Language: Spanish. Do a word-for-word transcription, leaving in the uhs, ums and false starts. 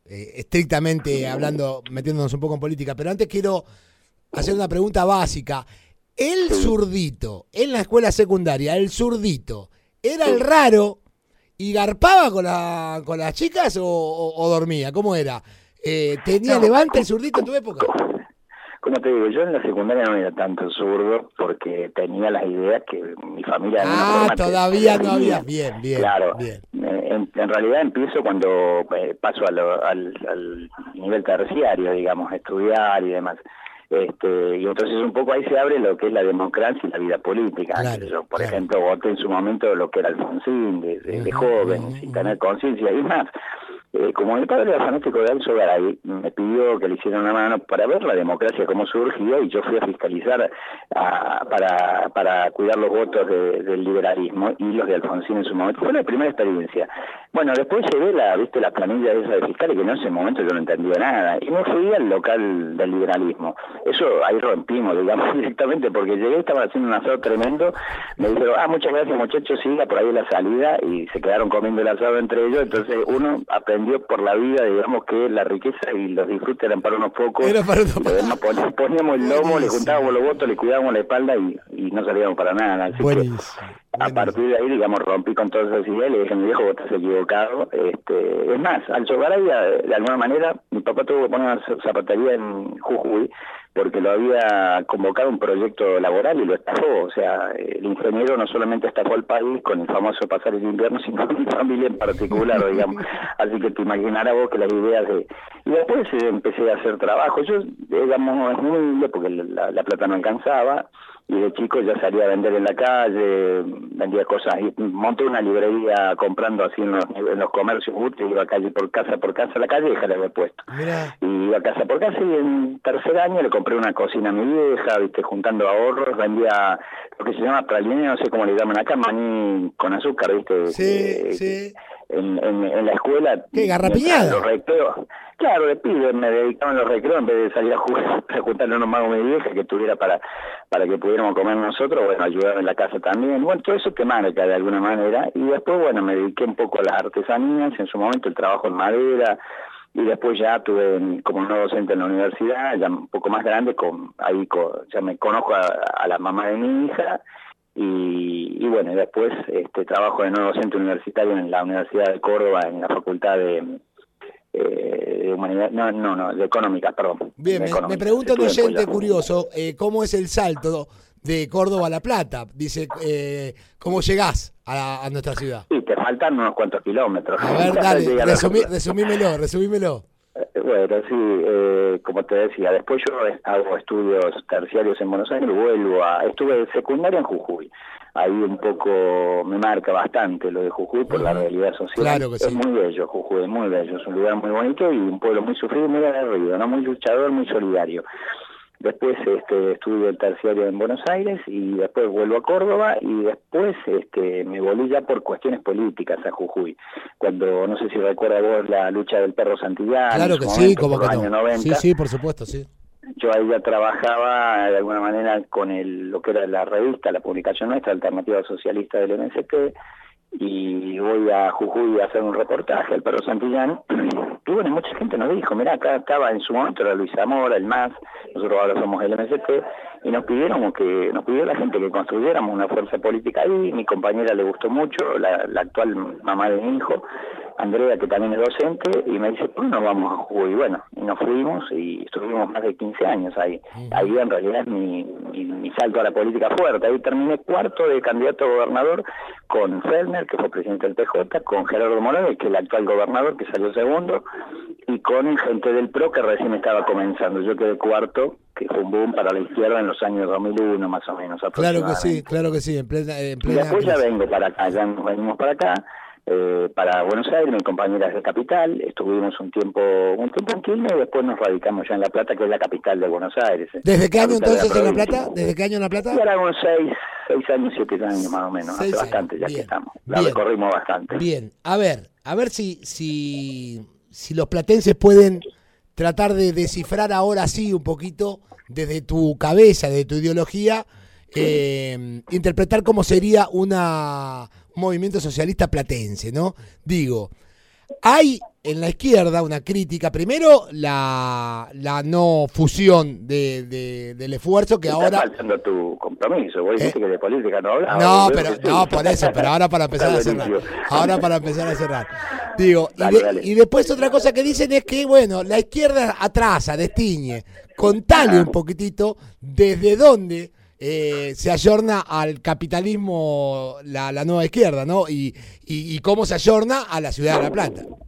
eh, estrictamente hablando, metiéndonos un poco en política, pero antes quiero hacer una pregunta básica. El zurdito, en la escuela secundaria, el zurdito, ¿era el raro y garpaba con, la, con las chicas o, o, o dormía? ¿Cómo era? Eh, ¿Tenía No, levante el zurdito en tu época? Como te digo, yo en la secundaria no era tanto zurdo porque tenía las ideas que mi familia... de alguna Ah, forma todavía te, te no había. tenía. Bien, bien. Claro, bien. Eh, en, en realidad empiezo cuando eh, paso a lo, al, al nivel terciario, digamos, a estudiar y demás. Este, y entonces un poco ahí se abre lo que es la democracia y la vida política. Claro, Yo, por claro. ejemplo, voté en su momento lo que era Alfonsín, de, de, de joven, uh-huh, sin uh-huh. tener conciencia y más. Eh, como mi padre era fanático de Alzo Garay, me pidió que le hiciera una mano para ver la democracia cómo surgía y yo fui a fiscalizar a, para, para cuidar los votos de, del liberalismo y los de Alfonsín en su momento. Fue la primera experiencia. Bueno, después llevé la, viste, la planilla esa de fiscales que en ese momento yo no entendía nada y me fui al local del liberalismo. Eso ahí rompimos, digamos, directamente porque llegué, estaban haciendo un asado tremendo, me dijeron, ah, muchas gracias muchachos, siga por ahí la salida y se quedaron comiendo el asado entre ellos, entonces uno aprendió por la vida, digamos, que la riqueza y los disfrutes eran para unos pocos. Era para unos pocos. Poníamos el lomo, buenísimo. Le juntábamos los votos, le cuidábamos la espalda y, y no salíamos para nada. Así buenísimo, que buenísimo. A partir de ahí, digamos, rompí con todas esas ideas y le dije a mi viejo, vos estás equivocado. Este, es más, al Garay, de alguna manera, mi papá tuvo que poner una zapatería en Jujuy porque lo había convocado un proyecto laboral y lo estafó. O sea, el ingeniero no solamente estafó al país con el famoso pasar el invierno, sino con mi familia en particular, digamos. Así que te imaginarás vos que las ideas de... Y después eh, empecé a hacer trabajo. Yo, digamos, es muy humilde porque la, la plata no alcanzaba. Y de chico ya salía a vender en la calle, vendía cosas, y monté una librería comprando así en los, en los comercios útiles, iba calle por casa por casa a la calle y ya le había puesto. Mirá. Y iba casa por casa y en tercer año le compré una cocina a mi vieja, viste, juntando ahorros, vendía lo que se llama praline, no sé cómo le llaman acá, maní con azúcar, viste. Sí, eh, sí. En, en, en la escuela... ¿Qué, garrapiñada? Los recreos, claro, de pibe me dedicaba en los recreos en vez de salir a jugar, a juntarle unos magos a mi vieja que tuviera para para que pudiéramos comer nosotros, bueno, ayudar en la casa también, bueno, todo eso te marca de alguna manera, y después, bueno, me dediqué un poco a las artesanías, en su momento el trabajo en madera, y después ya tuve como no docente en la universidad, ya un poco más grande, con ahí con, ya me conozco a, a la mamá de mi hija, y, y bueno, después este trabajo de no docente universitario en la Universidad de Córdoba, en la Facultad de... Eh, de humanidad, no, no, no, de económica, perdón. Bien, me, me pregunta un oyente curioso, eh, ¿cómo es el salto de Córdoba a La Plata? Dice, eh, ¿cómo llegás a, a nuestra ciudad? Sí, te faltan unos cuantos kilómetros. A ver, dale, resumí, resumímelo, resumímelo. Eh, bueno, sí, eh, como te decía, después yo hago estudios terciarios en Buenos Aires, vuelvo a... Estuve secundaria en Jujuy. Ahí un poco me marca bastante lo de Jujuy por uh-huh. la realidad social. Claro que es sí. muy bello Jujuy, es muy bello, es un lugar muy bonito y un pueblo muy sufrido, muy aguerrido, ¿no? Muy luchador, muy solidario. Después este, estudio el terciario en Buenos Aires y después vuelvo a Córdoba y después este, me volví ya por cuestiones políticas a Jujuy. Cuando, no sé si recuerda vos la lucha del perro Santillán. Claro que momento, sí, como que no. años noventa. Sí, sí, por supuesto, sí. Yo ahí ya trabajaba de alguna manera con el, lo que era la revista, la publicación nuestra, Alternativa Socialista del M S T, y voy a Jujuy a hacer un reportaje al perro Santillán, y bueno, mucha gente nos dijo, mirá, acá estaba en su momento era Luis Zamora, el M A S, nosotros ahora somos el M S T, y nos pidieron que, nos pidió la gente que construyéramos una fuerza política ahí, mi compañera le gustó mucho, la, la actual mamá de mi hijo, Andrea, que también es docente, y me dice, ¿por qué no vamos a Jujuy? Y bueno, y nos fuimos y estuvimos más de quince años ahí. Uh-huh. Ahí en realidad es mi, mi, mi salto a la política fuerte. Ahí terminé cuarto de candidato a gobernador con Fellner, que fue presidente del P J, con Gerardo Morales, que es el actual gobernador, que salió segundo, y con gente del P R O que recién estaba comenzando. Yo quedé cuarto, que fue un boom para la izquierda en los años dos mil uno más o menos. Claro que sí, claro que sí, en plena... En plena y después ya vengo para acá, ya nos venimos para acá. Eh, para Buenos Aires, mi compañera es de Capital, estuvimos un tiempo un tiempo en Quilmes y después nos radicamos ya en La Plata, que es la capital de Buenos Aires. ¿Desde qué año entonces en La Plata? ¿Desde qué año en La Plata? Y ahora unos seis, seis años, siete años más o menos, seis hace bastante años. ya Bien. que estamos, la Bien. recorrimos bastante. Bien, a ver, a ver si, si, si los platenses pueden tratar de descifrar ahora sí un poquito desde tu cabeza, de tu ideología, eh, interpretar cómo sería una... movimiento socialista platense, ¿no? Digo, hay en la izquierda una crítica, primero la, la no fusión de, de, del esfuerzo que Estás ahora... faltando tu compromiso, vos dijiste ¿Eh? que de política no hablaba. No, pero no, por eso, pero ahora para empezar a cerrar. Ahora para empezar a cerrar. Digo, Dale, y, de, dale. y después otra cosa que dicen es que, bueno, la izquierda atrasa, destiñe. Contale un poquitito desde dónde eh, se ayorna al capitalismo la, la nueva izquierda, ¿no? Y, y, y cómo se ayorna a la ciudad de La Plata.